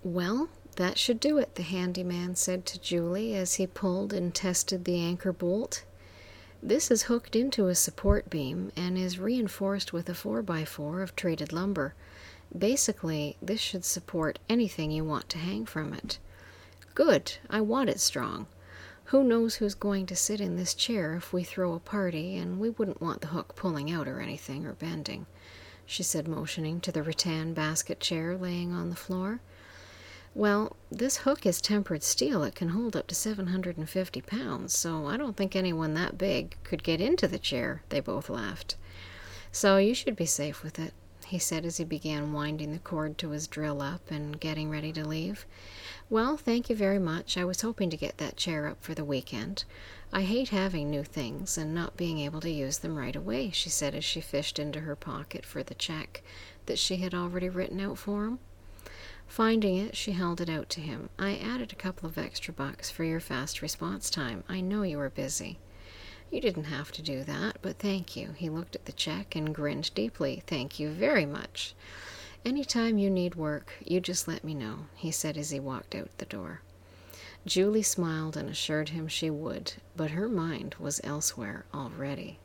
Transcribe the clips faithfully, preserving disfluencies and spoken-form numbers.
"Well, that should do it," the handyman said to Julie as he pulled and tested the anchor bolt. "This is hooked into a support beam and is reinforced with a four by four of treated lumber. Basically, this should support anything you want to hang from it." "Good. I want it strong. Who knows who's going to sit in this chair if we throw a party, and we wouldn't want the hook pulling out or anything, or bending," she said, motioning to the rattan basket chair laying on the floor. "Well, this hook is tempered steel. It can hold up to seven hundred fifty pounds, so I don't think anyone that big could get into the chair," they both laughed. "So you should be safe with it," he said as he began winding the cord to his drill up and getting ready to leave. "Well, thank you very much. I was hoping to get that chair up for the weekend. I hate having new things and not being able to use them right away," she said as she fished into her pocket for the check that she had already written out for him. Finding it, she held it out to him. "I added a couple of extra bucks for your fast response time. I know you were busy." "You didn't have to do that, but thank you." He looked at the check and grinned deeply. "Thank you very much. Anytime you need work, you just let me know," he said as he walked out the door. Julie smiled and assured him she would, but her mind was elsewhere already.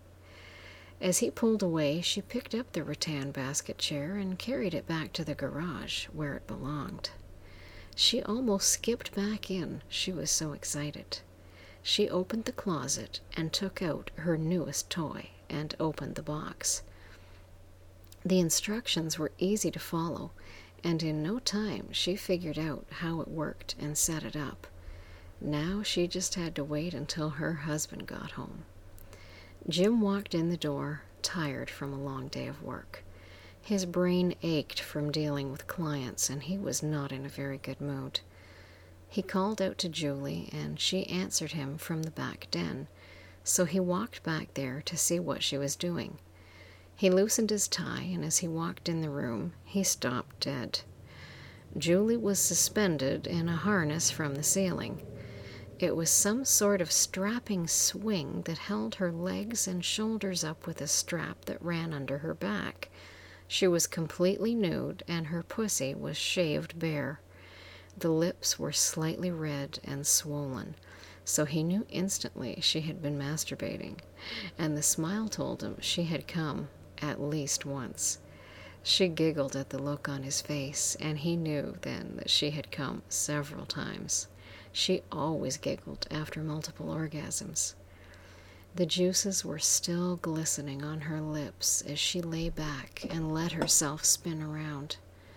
As he pulled away, she picked up the rattan basket chair and carried it back to the garage, where it belonged. She almost skipped back in, she was so excited. She opened the closet and took out her newest toy and opened the box. The instructions were easy to follow, and in no time she figured out how it worked and set it up. Now she just had to wait until her husband got home. Jim walked in the door, tired from a long day of work. His brain ached from dealing with clients, and he was not in a very good mood. He called out to Julie, and she answered him from the back den, so he walked back there to see what she was doing. He loosened his tie, and as he walked in the room, he stopped dead. Julie was suspended in a harness from the ceiling. It was some sort of strapping swing that held her legs and shoulders up with a strap that ran under her back. She was completely nude, and her pussy was shaved bare. The lips were slightly red and swollen, so he knew instantly she had been masturbating, and the smile told him she had come at least once. She giggled at the look on his face, and he knew then that she had come several times. She always giggled after multiple orgasms. The juices were still glistening on her lips as she lay back and let herself spin around.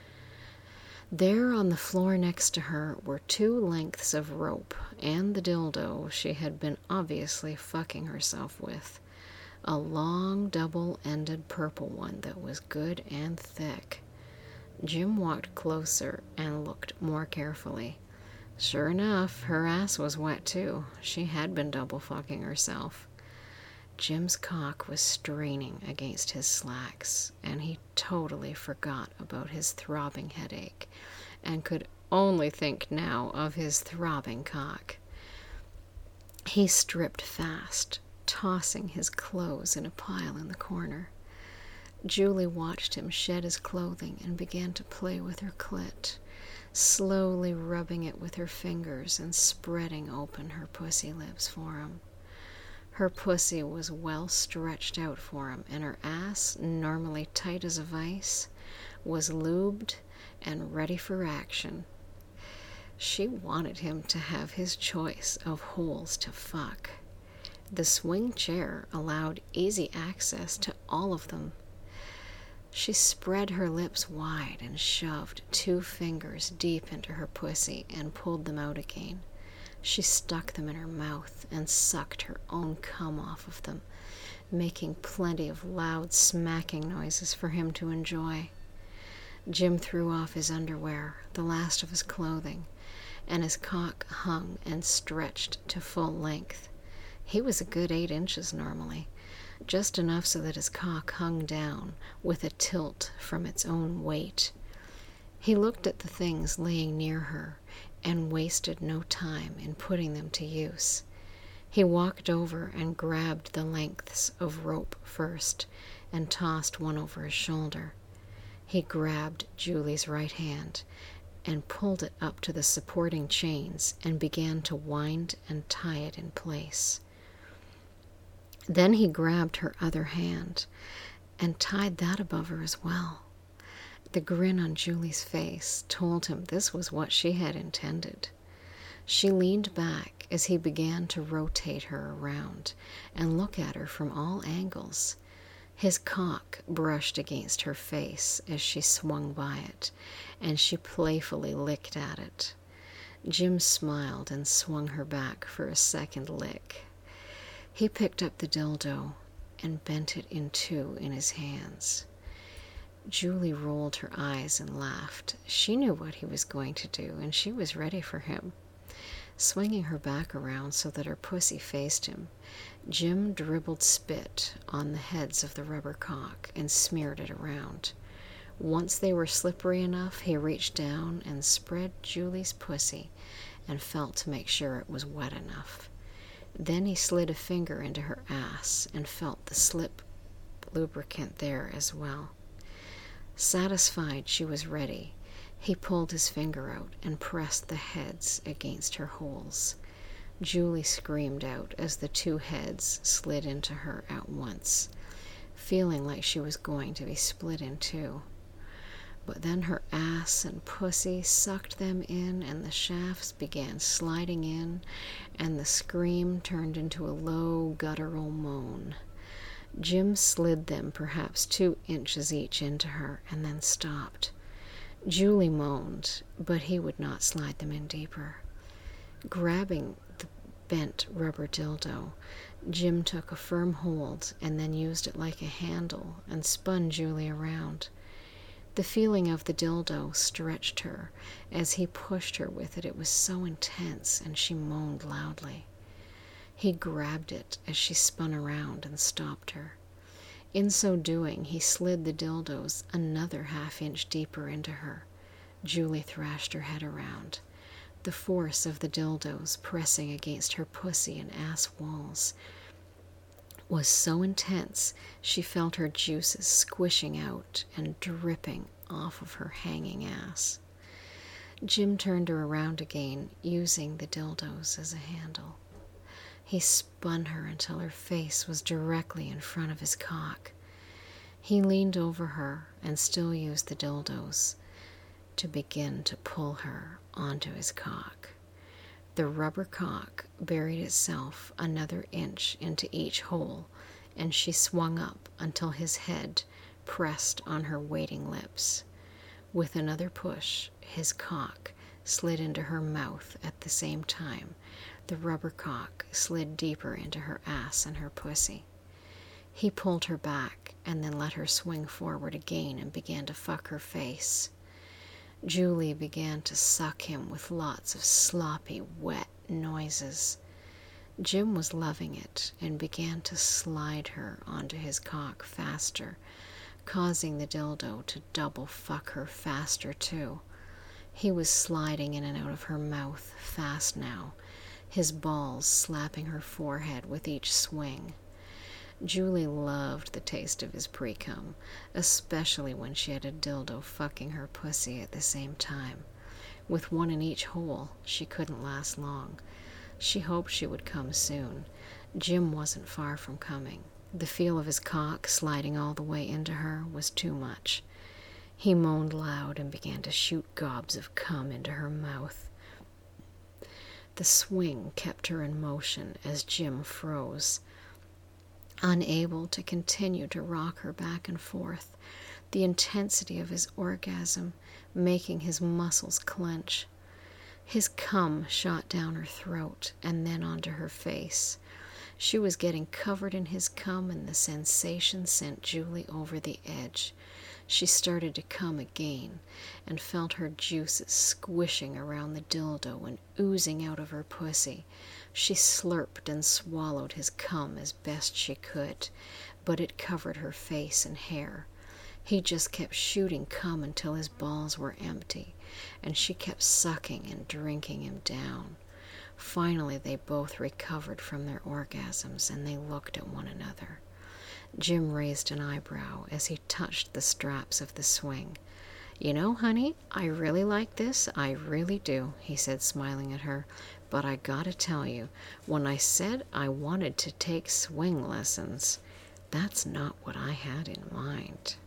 There on the floor next to her were two lengths of rope and the dildo she had been obviously fucking herself with. A long, double-ended purple one that was good and thick. Jim walked closer and looked more carefully. Sure enough, her ass was wet too. She had been double fucking herself. Jim's cock was straining against his slacks, and he totally forgot about his throbbing headache, and could only think now of his throbbing cock. He stripped fast, tossing his clothes in a pile in the corner. Julie watched him shed his clothing and began to play with her clit, slowly rubbing it with her fingers and spreading open her pussy lips for him. Her pussy was well stretched out for him, and her ass, normally tight as a vice, was lubed and ready for action. She wanted him to have his choice of holes to fuck. The swing chair allowed easy access to all of them. She spread her lips wide and shoved two fingers deep into her pussy and pulled them out again. She stuck them in her mouth and sucked her own cum off of them, making plenty of loud smacking noises for him to enjoy. Jim threw off his underwear, the last of his clothing, and his cock hung and stretched to full length. He was a good eight inches normally, just enough so that his cock hung down with a tilt from its own weight. He looked at the things laying near her and wasted no time in putting them to use. He walked over and grabbed the lengths of rope first and tossed one over his shoulder. He grabbed Julie's right hand and pulled it up to the supporting chains and began to wind and tie it in place. Then he grabbed her other hand and tied that above her as well. The grin on Julie's face told him this was what she had intended. She leaned back as he began to rotate her around and look at her from all angles. His cock brushed against her face as she swung by it, and she playfully licked at it. Jim smiled and swung her back for a second lick. He picked up the dildo and bent it in two in his hands. Julie rolled her eyes and laughed. She knew what he was going to do, and she was ready for him. Swinging her back around so that her pussy faced him, Jim dribbled spit on the heads of the rubber cock and smeared it around. Once they were slippery enough, he reached down and spread Julie's pussy and felt to make sure it was wet enough. Then he slid a finger into her ass and felt the slip lubricant there as well. Satisfied she was ready, he pulled his finger out and pressed the heads against her holes. Julie screamed out as the two heads slid into her at once, feeling like she was going to be split in two. But then her ass and pussy sucked them in, and the shafts began sliding in, and the scream turned into a low, guttural moan. Jim slid them perhaps two inches each into her, and then stopped. Julie moaned, but he would not slide them in deeper. Grabbing the bent rubber dildo, Jim took a firm hold and then used it like a handle and spun Julie around. The feeling of the dildo stretched her as he pushed her with it. It was so intense, and she moaned loudly. He grabbed it as she spun around and stopped her. In so doing, he slid the dildos another half inch deeper into her. Julie thrashed her head around. The force of the dildos pressing against her pussy and ass walls was so intense she felt her juices squishing out and dripping off of her hanging ass. Jim turned her around again, using the dildos as a handle. He spun her until her face was directly in front of his cock. He leaned over her and still used the dildos to begin to pull her onto his cock. The rubber cock buried itself another inch into each hole, and she swung up until his head pressed on her waiting lips. With another push, his cock slid into her mouth at the same time. The rubber cock slid deeper into her ass and her pussy. He pulled her back and then let her swing forward again and began to fuck her face. Julie began to suck him with lots of sloppy, wet noises. Jim was loving it and began to slide her onto his cock faster, causing the dildo to double fuck her faster too. He was sliding in and out of her mouth fast now, his balls slapping her forehead with each swing. Julie loved the taste of his pre-cum, especially when she had a dildo fucking her pussy at the same time. With one in each hole, she couldn't last long. She hoped she would come soon. Jim wasn't far from coming. The feel of his cock sliding all the way into her was too much. He moaned loud and began to shoot gobs of cum into her mouth. The swing kept her in motion as Jim froze, unable to continue to rock her back and forth, the intensity of his orgasm making his muscles clench. His cum shot down her throat and then onto her face. She was getting covered in his cum, and the sensation sent Julie over the edge. She started to cum again and felt her juices squishing around the dildo and oozing out of her pussy. She slurped and swallowed his cum as best she could, but it covered her face and hair. He just kept shooting cum until his balls were empty, and she kept sucking and drinking him down. Finally, they both recovered from their orgasms, and they looked at one another. Jim raised an eyebrow as he touched the straps of the swing. "You know, honey, I really like this, I really do," he said, smiling at her. "But I gotta tell you, when I said I wanted to take swing lessons, that's not what I had in mind."